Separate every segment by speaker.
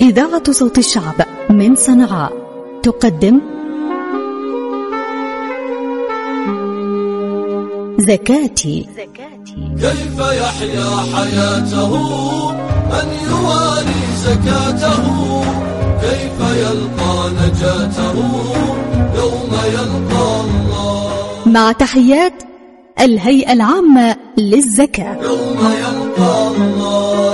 Speaker 1: إذاعة صوت الشعب من صنعاء تقدم زكاتي.
Speaker 2: كيف يحيا حياته من يوالي زكاته؟ كيف يلقى نجاته يوم يلقى الله؟
Speaker 1: مع تحيات الهيئة العامة للزكاة.
Speaker 2: يوم يلقى الله.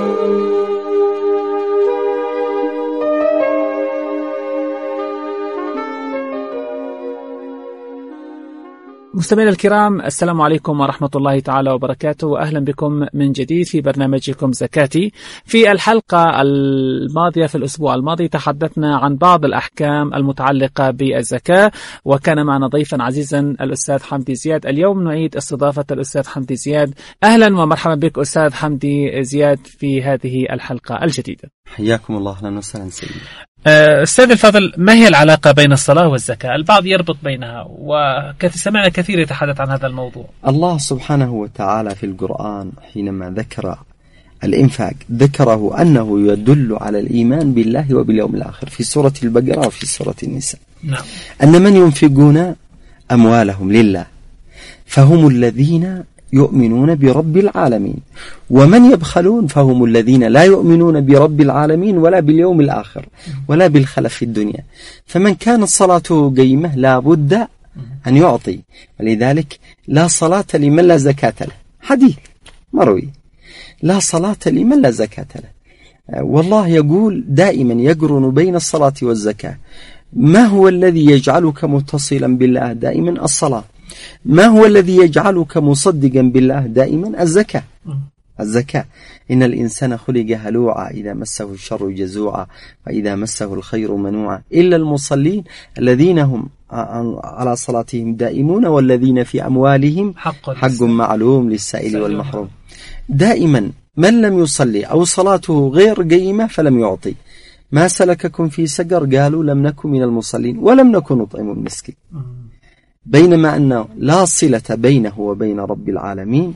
Speaker 3: مستمعينا الكرام، السلام عليكم ورحمة الله تعالى وبركاته، وأهلا بكم من جديد في برنامجكم زكاتي. في الحلقة الماضية في الأسبوع الماضي تحدثنا عن بعض الأحكام المتعلقة بالزكاة، وكان معنا ضيفا عزيزا الأستاذ حمدي زياد. اليوم نعيد استضافة الأستاذ حمدي زياد. أهلا ومرحبا بك أستاذ حمدي زياد في هذه الحلقة الجديدة.
Speaker 4: حياكم الله، أهلا وسهلا سيدي.
Speaker 3: أستاذ الفاضل، ما هي العلاقة بين الصلاة والزكاة؟ البعض يربط بينها، وسمعنا كثير يتحدث عن هذا الموضوع.
Speaker 4: الله سبحانه وتعالى في القرآن حينما ذكر الإنفاق ذكره أنه يدل على الإيمان بالله وباليوم الآخر في سورة البقرة وفي سورة النساء.
Speaker 3: نعم.
Speaker 4: أن من ينفقون أموالهم لله فهم الذين يؤمنون برب العالمين، ومن يبخلون فهم الذين لا يؤمنون برب العالمين ولا باليوم الآخر ولا بالخلف في الدنيا. فمن كانت صلاته قيمة لا بد أن يعطي، ولذلك لا صلاة لمن لا زكاة له، حديث مروي، لا صلاة لمن لا زكاة له. والله يقول دائما يقرن بين الصلاة والزكاة. ما هو الذي يجعلك متصلا بالله دائما؟ الصلاة. ما هو الذي يجعلك مصدقا بالله دائما؟ الزكاة. الزكاة. إن الإنسان خلق هلوعا إذا مسه الشر جزوعا وإذا مسه الخير منوعا إلا المصلين الذين هم على صلاتهم دائمون والذين في أموالهم حق معلوم للسائل والمحروم. دائما من لم يصلي أو صلاته غير قيمة فلم يعطي. ما سلككم في سقر؟ قالوا لم نكن من المصلين ولم نكن نطعم المسكين. بينما أنه لا صلة بينه وبين رب العالمين،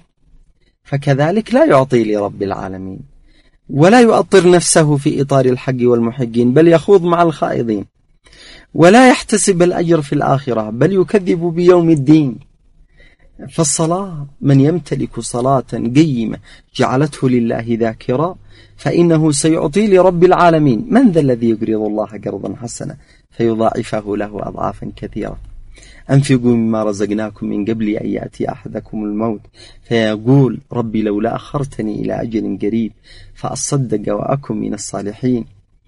Speaker 4: فكذلك لا يعطي لرب العالمين ولا يؤطر نفسه في إطار الحق والمحقين، بل يخوض مع الخائضين، ولا يحتسب الأجر في الآخرة بل يكذب بيوم الدين. فالصلاة من يمتلك صلاة قيمة جعلته لله ذاكرا فإنه سيعطي لرب العالمين. من ذا الذي يقرض الله قرضا حسنا فيضاعفه له أضعافا كثيرة؟ أنفقوا مما رزقناكم من قبل أن يأتي أحدكم الموت فيقول ربي لولا أخرتني إلى أجل قريب فأصدق وأكن من الصالحين.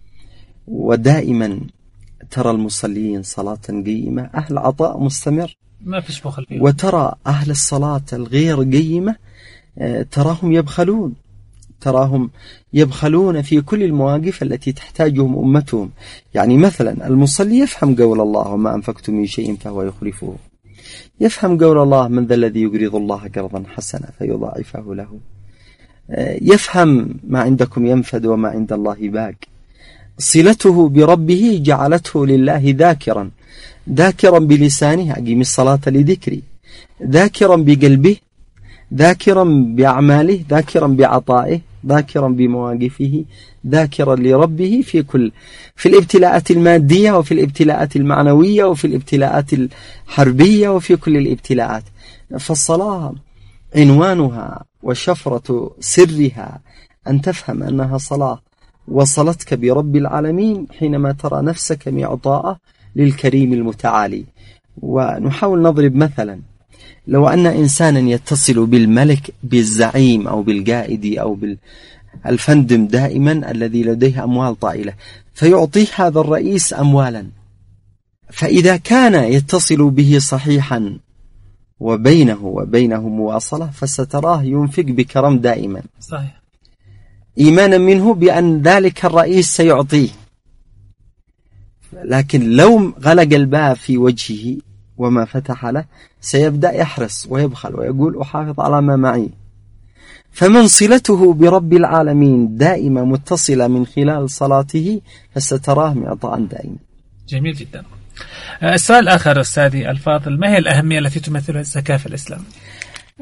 Speaker 4: ودائما ترى المصلين صلاة قيمة أهل عطاء مستمر،
Speaker 3: ما فيش بخل فيهم.
Speaker 4: وترى أهل الصلاة الغير قيمة تراهم يبخلون في كل المواقف التي تحتاجهم أمتهم. يعني مثلا المصلي يفهم قول الله وما أنفقتم من شيء فهو يخلفه، يفهم قول الله من ذا الذي يقرض الله قرضا حسنا فيضاعفه له، يفهم ما عندكم ينفد وما عند الله باق. صلته بربه جعلته لله ذاكرا بلسانه، أقيم الصلاة لذكري، ذاكرا بقلبه، ذاكرا بأعماله، ذاكرا بعطائه، ذاكرا بمواقفه، ذاكرا لربه في الابتلاءات المادية وفي الابتلاءات المعنوية وفي الابتلاءات الحربية وفي كل الابتلاءات. فالصلاة عنوانها وشفرة سرها أن تفهم أنها صلاة وصلتك برب العالمين حينما ترى نفسك معطاء للكريم المتعالي. ونحاول نضرب مثلا، لو أن إنسانا يتصل بالملك بالزعيم أو بالقائد أو بالفندم دائما الذي لديه أموال طائلة، فيعطيه هذا الرئيس أموالا، فإذا كان يتصل به صحيحا وبينه مواصلة فستراه ينفق بكرم دائما،
Speaker 3: صحيح،
Speaker 4: إيمانا منه بأن ذلك الرئيس سيعطيه. لكن لو غلق الباب في وجهه وما فتح له سيبدأ يحرص ويبخل ويقول أحافظ على ما معي. فمن صلته برب العالمين دائما متصلة من خلال صلاته فستراه معطاء دائما.
Speaker 3: جميل جدا. السؤال الآخر أستاذي الفاضل، ما هي الأهمية التي تمثلها الزكاة في الإسلام؟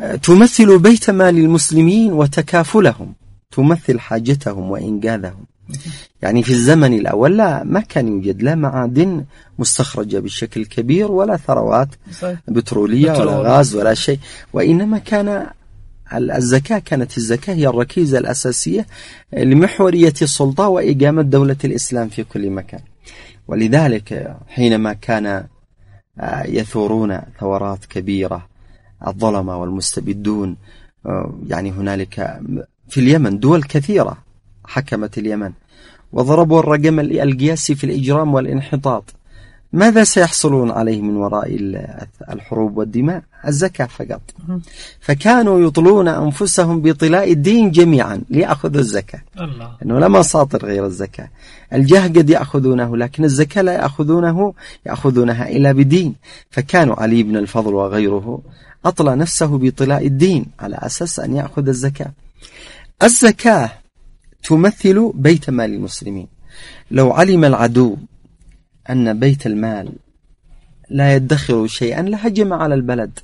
Speaker 4: تمثل بيت مال المسلمين وتكافلهم، تمثل حاجتهم وإنقاذهم. يعني في الزمن الأول ما كان يوجد لا معادن مستخرجة بشكل كبير ولا ثروات بترولية ولا غاز ولا شيء، وإنما كان الزكاة كانت الزكاة هي الركيزة الأساسية لمحورية السلطة وإقامة دولة الإسلام في كل مكان. ولذلك حينما كان يثورون ثورات كبيرة الظلمة والمستبدون، يعني هنالك في اليمن دول كثيرة حكمت اليمن وضربوا الرقم القياسي في الإجرام والانحطاط، ماذا سيحصلون عليه من وراء الحروب والدماء؟ الزكاة فقط. فكانوا يطلون أنفسهم بطلاء الدين جميعا ليأخذوا الزكاة، أنه لا مصادر غير الزكاة. الجاه قد يأخذونه لكن الزكاة لا يأخذونها إلا بدين. فكانوا علي بن الفضل وغيره أطلى نفسه بطلاء الدين على أساس أن يأخذ الزكاة. الزكاة تمثل بيت مال المسلمين. لو علم العدو أن بيت المال لا يدخر شيئا لهجم على البلد،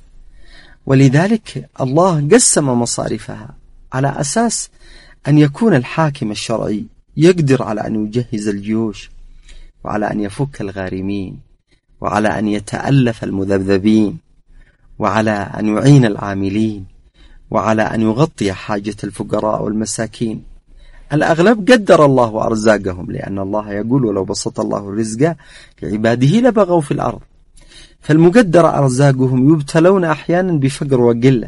Speaker 4: ولذلك الله قسم مصارفها على أساس أن يكون الحاكم الشرعي يقدر على أن يجهز الجيوش، وعلى أن يفك الغارمين، وعلى أن يتألف المذبذبين، وعلى أن يعين العاملين، وعلى أن يغطي حاجة الفقراء والمساكين. الأغلب قدر الله أرزاقهم، لأن الله يقول ولو بسط الله الرزق لعباده لبغوا في الأرض. فالمقدر أرزاقهم يبتلون أحيانا بفقر وقلة.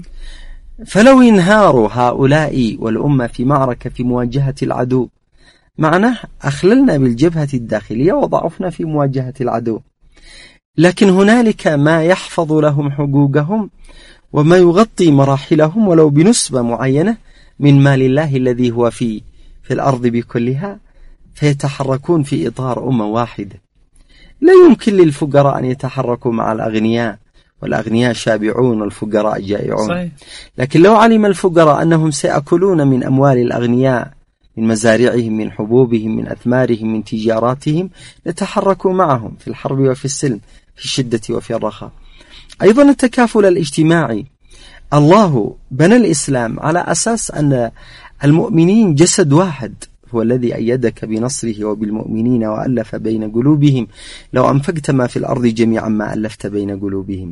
Speaker 4: فلو ينهاروا هؤلاء والأمة في معركة في مواجهة العدو، معناه أخللنا بالجبهة الداخلية وضعفنا في مواجهة العدو. لكن هنالك ما يحفظ لهم حقوقهم وما يغطي مراحلهم ولو بنسبة معينة من مال الله الذي هو في الأرض بكلها، فيتحركون في إطار أمة واحدة. لا يمكن للفقراء أن يتحركوا مع الأغنياء، والأغنياء شابعون والفقراء جائعون. صحيح. لكن لو علم الفقراء أنهم سيأكلون من أموال الأغنياء، من مزارعهم، من حبوبهم، من أثمارهم، من تجاراتهم، لتحركوا معهم في الحرب وفي السلم، في الشدة وفي الرخاء. أيضا التكافل الاجتماعي. الله بنى الإسلام على أساس أن المؤمنين جسد واحد، هو الذي أيدك بنصره وبالمؤمنين وألف بين قلوبهم لو أنفقت ما في الأرض جميعا ما ألفت بين قلوبهم.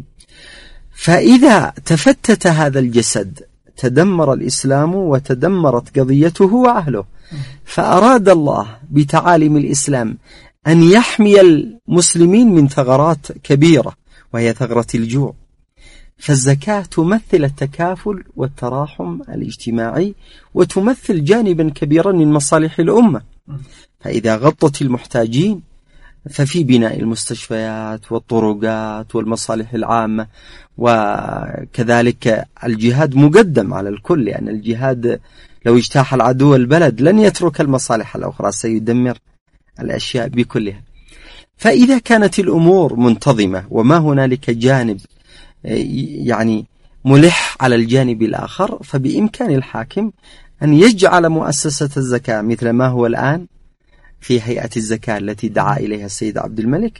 Speaker 4: فإذا تفتت هذا الجسد تدمر الإسلام وتدمرت قضيته وأهله. فأراد الله بتعاليم الإسلام أن يحمي المسلمين من ثغرات كبيرة، وهي ثغرة الجوع. فالزكاة تمثل التكافل والتراحم الاجتماعي، وتمثل جانبا كبيرا من مصالح الأمة. فإذا غطت المحتاجين ففي بناء المستشفيات والطرقات والمصالح العامة. وكذلك الجهاد مقدم على الكل، لأن الجهاد لو اجتاح العدو البلد لن يترك المصالح الأخرى، سيدمر الأشياء بكلها. فإذا كانت الأمور منتظمة وما هنالك جانب يعني ملح على الجانب الآخر، فبإمكان الحاكم أن يجعل مؤسسة الزكاة مثل ما هو الآن في هيئة الزكاة التي دعا إليها السيد عبد الملك،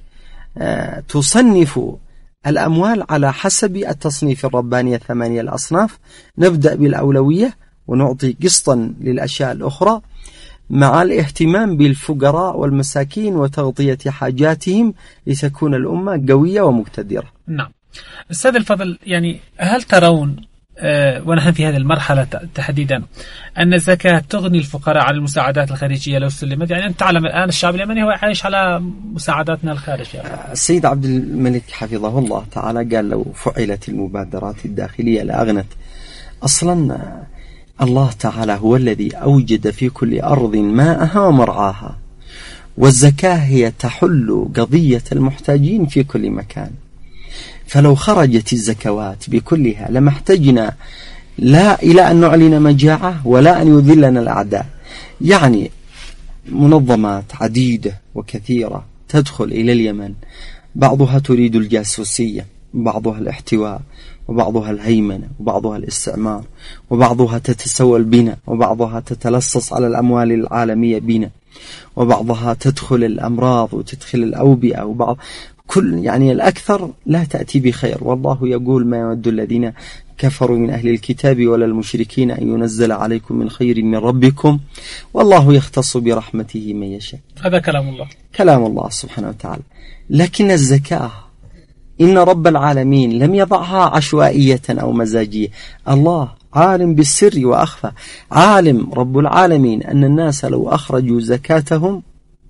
Speaker 4: تصنف الأموال على حسب التصنيف الرباني 8 الأصناف. نبدأ بالأولوية ونعطي قسطا للأشياء الأخرى، مع الاهتمام بالفقراء والمساكين وتغطية حاجاتهم لتكون الأمة قوية ومقتدرة.
Speaker 3: نعم. أستاذ الفضل، يعني هل ترون ونحن في هذه المرحلة تحديدا أن الزكاة تغني الفقراء عن المساعدات الخارجية لو سلمت؟ يعني أنت تعلم الآن الشعب اليمني هو عايش على مساعداتنا الخارجية.
Speaker 4: السيد عبد الملك حفظه الله تعالى قال لو فعلت المبادرات الداخلية لأغنت. أصلا الله تعالى هو الذي أوجد في كل أرض ماءها ومرعاها، والزكاة هي تحل قضية المحتاجين في كل مكان. فلو خرجت الزكوات بكلها لما احتجنا لا إلى أن نعلن مجاعة ولا أن يذلنا الأعداء. يعني منظمات عديدة وكثيرة تدخل إلى اليمن، بعضها تريد الجاسوسية، وبعضها الاحتواء، وبعضها الهيمنة، وبعضها الاستعمار، وبعضها تتسول بنا، وبعضها تتلصص على الأموال العالمية بنا، وبعضها تدخل الأمراض وتدخل الأوبئة، وبعض يعني الأكثر لا تأتي بخير. والله يقول ما يود الذين كفروا من أهل الكتاب ولا المشركين أن ينزل عليكم من خير من ربكم والله يختص برحمته من يشاء.
Speaker 3: هذا كلام الله،
Speaker 4: كلام الله سبحانه وتعالى. لكن الزكاة إن رب العالمين لم يضعها عشوائية أو مزاجية. الله عالم بالسر وأخفى، عالم رب العالمين أن الناس لو أخرجوا زكاتهم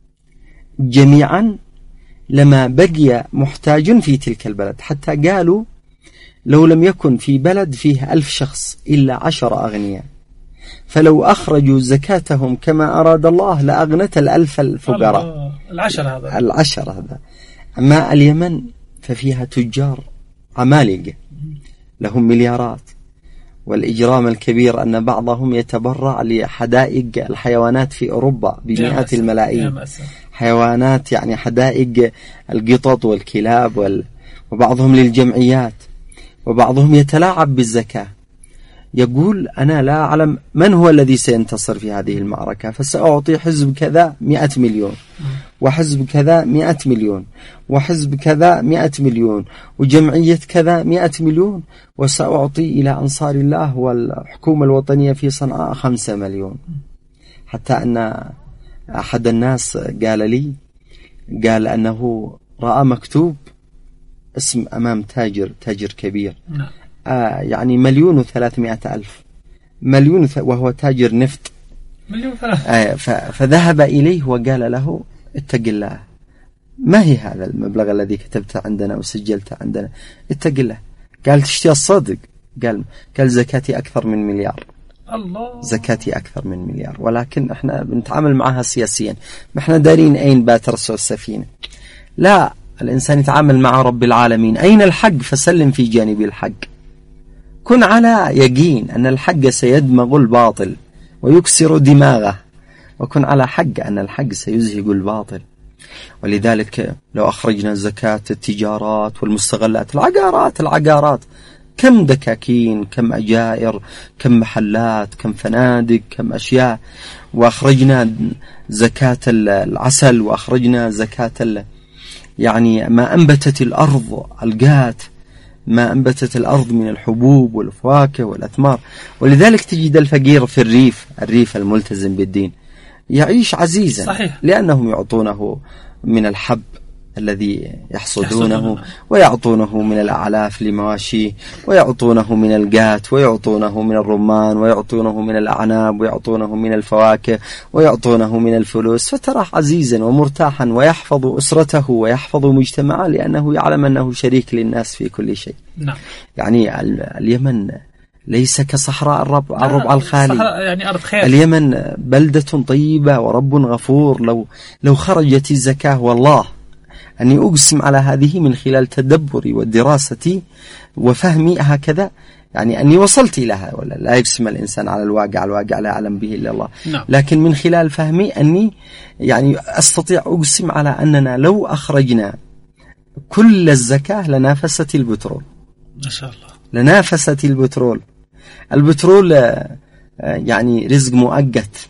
Speaker 4: جميعا لما بقي محتاج في تلك البلد، حتى قالوا لو لم يكن في بلد فيه 1000 شخص إلا 10 أغنياء، فلو أخرجوا زكاتهم كما أراد الله لأغنت 1000 الفقراء. العشر هذا. أما اليمن ففيها تجار عمالقة لهم مليارات، والإجرام الكبير أن بعضهم يتبرع لحدائق الحيوانات في أوروبا بمئات الملايين، حيوانات يعني حدائق القطط والكلاب وبعضهم للجمعيات، وبعضهم يتلاعب بالزكاة. يقول أنا لا أعلم من هو الذي سينتصر في هذه المعركة، فسأعطي حزب كذا 100 مليون، وحزب كذا 100 مليون، وحزب كذا 100 مليون، وجمعية كذا 100 مليون، وسأعطي إلى أنصار الله والحكومة الوطنية في صنعاء 5 مليون. حتى أن أحد الناس قال أنه رأى مكتوب اسم أمام تاجر كبير، يعني 1,300,000 مليون، وهو تاجر نفط 1,300,000. فذهب إليه وقال له اتق الله، ما هي هذا المبلغ الذي كتبته عندنا وسجلته عندنا؟ اتق الله. قال تشتي الصدق؟ قال زكاتي أكثر من مليار. الله، زكاتي أكثر من مليار، ولكن احنا بنتعامل معها سياسيا، ما احنا دارين أين باترسوا السفينة. لا، الإنسان يتعامل مع رب العالمين. أين الحق؟ فسلم في جانب الحق، كن على يقين أن الحق سيدمغ الباطل ويكسر دماغه، وكن على حق أن الحق سيزهق الباطل. ولذلك لو أخرجنا زكاة التجارات والمستغلات، العقارات كم دكاكين، كم أجائر، كم محلات، كم فنادق، كم أشياء، وأخرجنا زكاة العسل، وأخرجنا زكاة يعني ما أنبتت الأرض، القات ما أنبتت الأرض من الحبوب والفواكه والأثمار. ولذلك تجد الفقير في الريف الملتزم بالدين يعيش عزيزا، صحيح، لأنهم يعطونه من الحب الذي يحصدونه، ويعطونه من الأعلاف لمواشيه، ويعطونه من القات، ويعطونه من الرمان، ويعطونه من الأعناب، ويعطونه من الفواكه، ويعطونه من الفلوس، فتراه عزيزا ومرتاحا، ويحفظ أسرته ويحفظ مجتمعه، لأنه يعلم أنه شريك للناس في كل شيء. نعم. يعني اليمن ليس كصحراء الربع الخالي، يعني أرض خير. اليمن بلدة طيبة ورب غفور. لو خرجت الزكاة، والله أني أقسم على هذه من خلال تدبري والدراسة وفهمي هكذا، يعني أني وصلت إليها. ولا لا يقسم الإنسان على الواقع لا يعلم به إلا الله. نعم. لكن من خلال فهمي أني يعني أستطيع أقسم على أننا لو أخرجنا كل الزكاة لنافست البترول. ما شاء الله، لنافست البترول يعني رزق مؤقت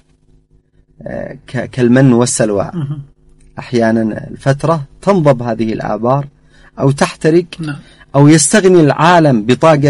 Speaker 4: كالمن والسلوى. أحيانا الفترة تنضب هذه الآبار أو تحترق، أو يستغني العالم بطاقة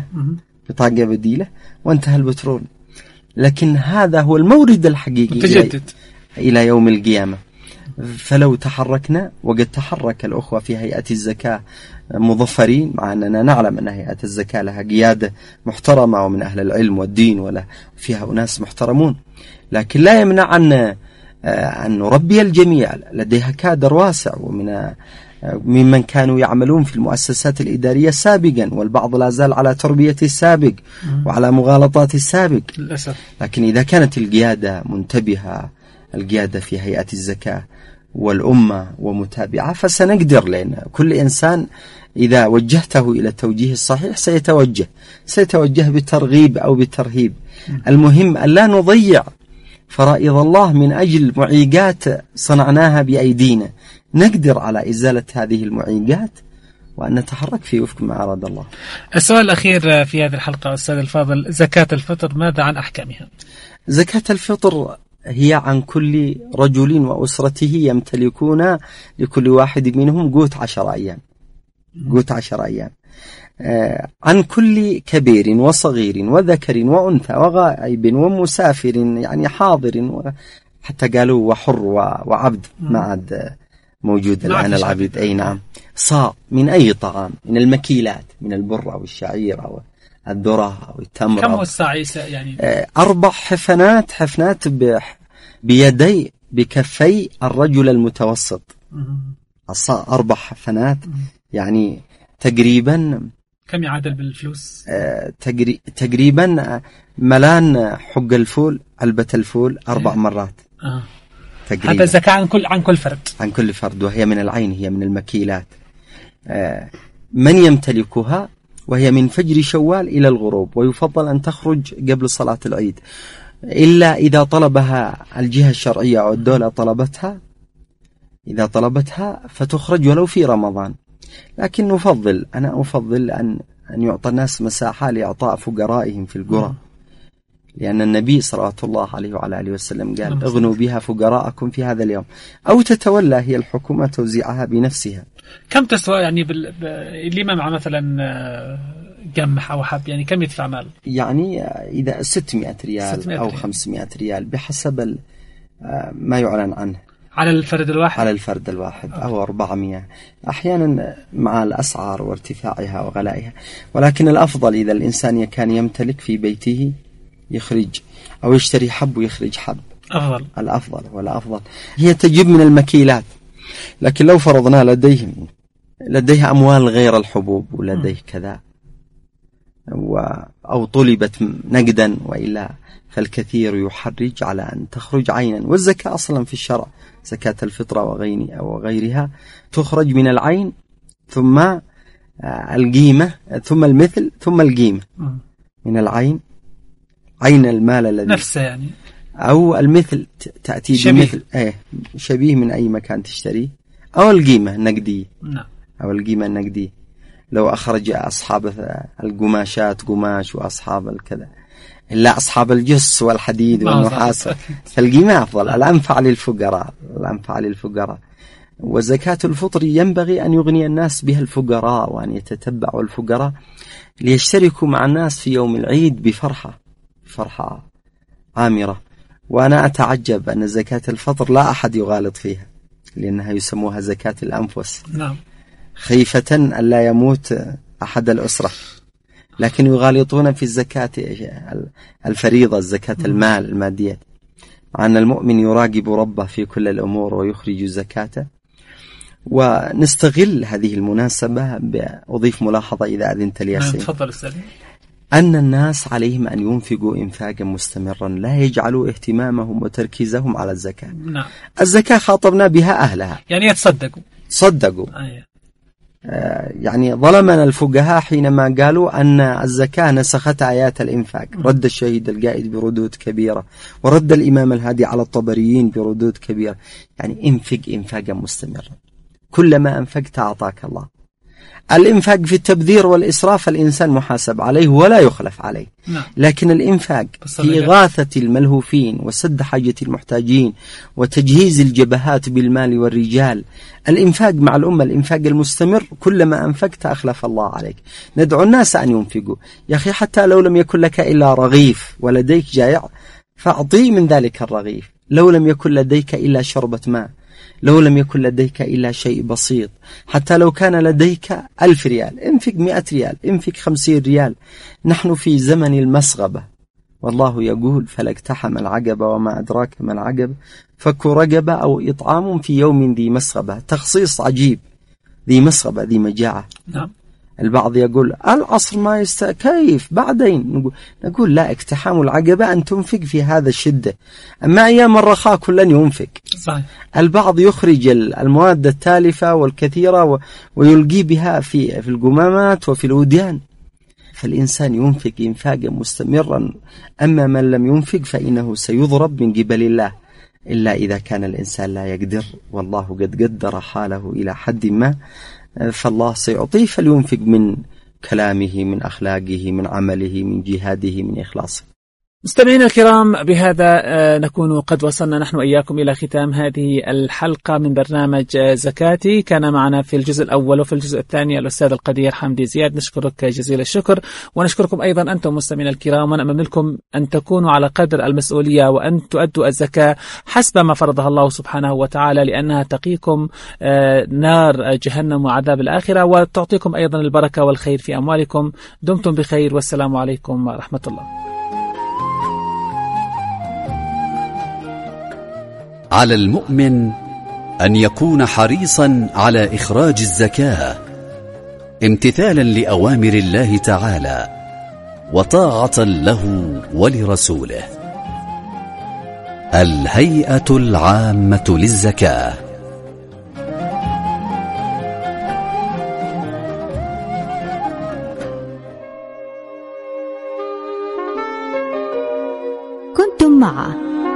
Speaker 4: بديلة وانتهى البترول. لكن هذا هو المورد الحقيقي متجدد إلى يوم القيامة. فلو تحركنا، وقد تحرك الأخوة في هيئة الزكاة مظفرين، مع أننا نعلم أن هيئة الزكاة لها قيادة محترمة ومن أهل العلم والدين، ولا فيها أناس محترمون، لكن لا يمنع أن نربي الجميع. لديها كادر واسع ممن كانوا يعملون في المؤسسات الإدارية سابقا، والبعض لا زال على تربية السابق وعلى مغالطات السابق للأسف. لكن إذا كانت القيادة منتبهة، القيادة في هيئة الزكاة والأمة ومتابعة، فسنقدر. لأن كل إنسان إذا وجهته إلى التوجيه الصحيح سيتوجه بالترغيب أو بالترهيب. المهم أن لا نضيع فرائض الله من أجل معيقات صنعناها بأيدينا. نقدر على إزالة هذه المعيقات وأن نتحرك في وفق ما أراد الله.
Speaker 3: السؤال الأخير في هذه الحلقة أستاذ الفاضل، زكاة الفطر ماذا عن أحكامها؟
Speaker 4: زكاة الفطر هي عن كل رجل وأسرته يمتلكون لكل واحد منهم قوت 10 أيام، قوت 10 أيام. عن كل كبير وصغير وذكر وأنثى وغائب ومسافر، يعني حاضر، حتى قالوا وحر وعبد، ما عاد موجود الآن العبد. أي نعم. صاع من أي طعام، من المكيلات، من البر أو الشعير أو الذرة أو التمر.
Speaker 3: كم الساعة يعني؟
Speaker 4: 4 حفنات بيدي بكفي الرجل المتوسط. الصاع 4 حفنات، يعني تقريبا
Speaker 3: كم يعادل بالفلوس؟
Speaker 4: تقريبا ملان حق الفول، علبة الفول 4 مرات تقريبا.
Speaker 3: هذا الزكاة عن كل فرد،
Speaker 4: عن كل فرد، وهي من العين، هي من المكيلات. من يمتلكها؟ وهي من فجر شوال إلى الغروب، ويفضل أن تخرج قبل صلاة العيد، إلا إذا طلبها الجهة الشرعية أو الدولة طلبتها. إذا طلبتها فتخرج ولو في رمضان، لكن أنا أفضل أن يعطى الناس مساحة لإعطاء فقرائهم في القرى، لأن النبي صلى الله عليه وعلى آله وسلم قال اغنوا بها فقراءكم في هذا اليوم، أو تتولى هي الحكومة توزيعها بنفسها.
Speaker 3: كم تسوى يعني اللي مع مثلا قمح أو حب، يعني كم يدفع مال؟
Speaker 4: يعني إذا 600 ريال أو 500 ريال بحسب ما يعلن عنه
Speaker 3: على الفرد الواحد،
Speaker 4: على الفرد الواحد، أو 400 أحيانا مع الأسعار وارتفاعها وغلائها. ولكن الأفضل إذا الإنسان كان يمتلك في بيته يخرج، أو يشتري حب ويخرج حب،
Speaker 3: أفضل.
Speaker 4: الأفضل والأفضل هي تجيب من المكيلات. لكن لو فرضنا لديه أموال غير الحبوب ولديه كذا، أو طلبت نقدا وإلا، فالكثير يحرج على أن تخرج عينا. والزكاة أصلا في الشرع، زكاة الفطرة وغيرها تخرج من العين، ثم القيمة، ثم المثل، ثم القيمة. من العين، عين المال الذي
Speaker 3: نفسه يعني،
Speaker 4: أو المثل تأتي بمثل شبيه من أي مكان تشتريه، أو القيمة النقدية.
Speaker 3: نعم.
Speaker 4: أو القيمة النقدية، لو أخرج أصحاب القماشات قماش، وأصحاب الكذا، إلا أصحاب الجص والحديد والنحاس، فالقيمة أفضل، الأنفع للفقراء. وزكاة الفطر ينبغي أن يغني الناس بها الفقراء، وأن يتتبعوا الفقراء ليشتركوا مع الناس في يوم العيد بفرحة عامرة. وأنا أتعجب أن زكاة الفطر لا أحد يغالط فيها، لأنها يسموها زكاة الأنفس.
Speaker 3: نعم.
Speaker 4: خيفة أن لا يموت أحد الأسرة، لكن يغالطون في الزكاة الفريضة، الزكاة المال المادية، مع أن المؤمن يراقب ربه في كل الأمور ويخرج زكاته. ونستغل هذه المناسبة بأضيف ملاحظة إذا أذنت لي.
Speaker 3: تفضل أستاذ.
Speaker 4: أن الناس عليهم أن ينفقوا إنفاقا مستمرا، لا يجعلوا اهتمامهم وتركيزهم على الزكاة.
Speaker 3: نعم.
Speaker 4: الزكاة خاطبنا بها أهلها،
Speaker 3: يعني يتصدقوا.
Speaker 4: يعني ظلمنا الفقهاء حينما قالوا أن الزكاة نسخت آيات الإنفاق. رد الشهيد القائد بردود كبيرة، ورد الإمام الهادي على الطبريين بردود كبيرة. يعني انفق إنفاقا مستمرا، كلما أنفقت أعطاك الله. الإنفاق في التبذير والإسراف الإنسان محاسب عليه ولا يخلف عليه. لكن الإنفاق في إغاثة الملهوفين وسد حاجة المحتاجين وتجهيز الجبهات بالمال والرجال، الإنفاق مع الأمة، الإنفاق المستمر، كلما أنفقت أخلف الله عليك. ندعو الناس أن ينفقوا. يا أخي حتى لو لم يكن لك إلا رغيف ولديك جائع، فأعطي من ذلك الرغيف. لو لم يكن لديك إلا شربة ماء، لو لم يكن لديك إلا شيء بسيط، حتى لو كان لديك 1000 ريال، انفق 100 ريال، انفق 50 ريال. نحن في زمن المسغبة، والله يقول فلا اقتحم العقبة وما أدراك ما العقبة، فك رقبة أو إطعام في يوم ذي مسغبة. تخصيص عجيب، ذي مسغبة، ذي مجاعة.
Speaker 3: نعم.
Speaker 4: البعض يقول العصر ما كيف بعدين، نقول لا، اقتحام العقبة أن تنفق في هذا الشدة، أما أيام الرخاء كلن ينفق.
Speaker 3: صحيح.
Speaker 4: البعض يخرج المواد التالفة والكثيرة ويلقي بها في القمامات وفي الوديان. فالإنسان ينفق إنفاقا مستمرا، أما من لم ينفق فإنه سيضرب من قبل الله، إلا إذا كان الإنسان لا يقدر، والله قد قدر حاله إلى حد ما، فالله سيعطيه، فلينفق من كلامه، من أخلاقه، من عمله، من جهاده، من إخلاصه.
Speaker 3: مستمعينا الكرام، بهذا نكون قد وصلنا نحن إياكم إلى ختام هذه الحلقة من برنامج زكاتي. كان معنا في الجزء الأول وفي الجزء الثاني الأستاذ القدير حمدي زياد، نشكرك جزيل الشكر، ونشكركم أيضا أنتم مستمعينا الكرام، ونأمل لكم أن تكونوا على قدر المسؤولية وأن تؤدوا الزكاة حسب ما فرضها الله سبحانه وتعالى، لأنها تقيكم نار جهنم وعذاب الآخرة، وتعطيكم أيضا البركة والخير في أموالكم. دمتم بخير، والسلام عليكم ورحمة الله.
Speaker 5: على المؤمن أن يكون حريصا على إخراج الزكاة امتثالا لأوامر الله تعالى وطاعة له ولرسوله. الهيئة العامة للزكاة.
Speaker 1: كنتم مع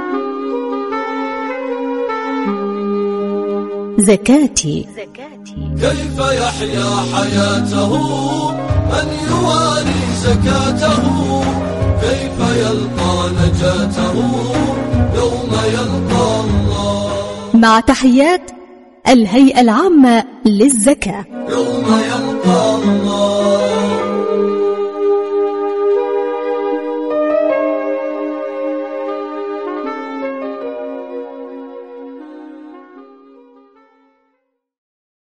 Speaker 1: زكاتي.
Speaker 2: كيف يحيا حياته من يوالي زكاته؟ كيف يلقى نجاته يوم يلقى الله؟
Speaker 1: مع تحيات الهيئة العامة للزكاة.
Speaker 2: يوم يلقى الله.